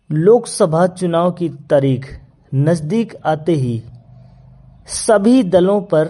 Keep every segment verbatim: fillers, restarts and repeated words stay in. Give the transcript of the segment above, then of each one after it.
लोकसभा चुनाव की तारीख नजदीक आते ही सभी दलों पर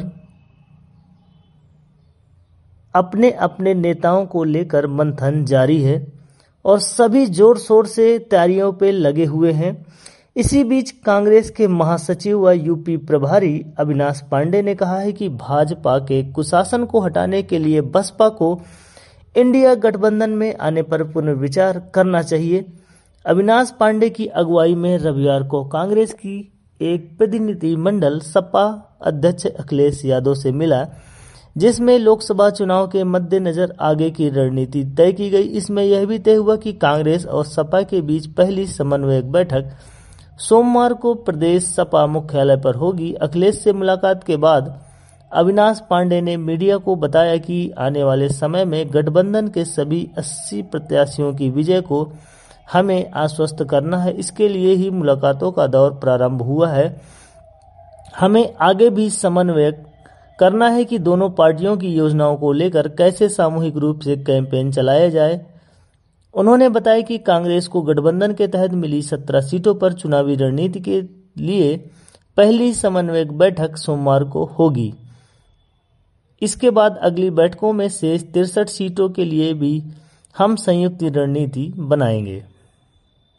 अपने अपने नेताओं को लेकर मंथन जारी है और सभी जोर शोर से तैयारियों पे लगे हुए हैं। इसी बीच कांग्रेस के महासचिव व यूपी प्रभारी अविनाश पांडे ने कहा है कि भाजपा के कुशासन को हटाने के लिए बसपा को इंडिया गठबंधन में आने पर पुनर्विचार करना चाहिए। अविनाश पांडे की अगुवाई में रविवार को कांग्रेस की एक प्रतिनिधिमंडल सपा अध्यक्ष अखिलेश यादव से मिला, जिसमें लोकसभा चुनाव के मद्देनजर आगे की रणनीति तय की गई। इसमें यह भी तय हुआ कि कांग्रेस और सपा के बीच पहली समन्वयक बैठक सोमवार को प्रदेश सपा मुख्यालय पर होगी। अखिलेश से मुलाकात के बाद अविनाश पांडे ने मीडिया को बताया कि आने वाले समय में गठबंधन के सभी अस्सी प्रत्याशियों की विजय को हमें आश्वस्त करना है। इसके लिए ही मुलाकातों का दौर प्रारंभ हुआ है। हमें आगे भी समन्वय करना है कि दोनों पार्टियों की योजनाओं को लेकर कैसे सामूहिक रूप से कैंपेन चलाया जाए। उन्होंने बताया कि कांग्रेस को गठबंधन के तहत मिली सत्रह सीटों पर चुनावी रणनीति के लिए पहली समन्वयक बैठक सोमवार को होगी। इसके बाद अगली बैठकों में शेष तिरसठ सीटों के लिए भी हम संयुक्त रणनीति बनाएंगे।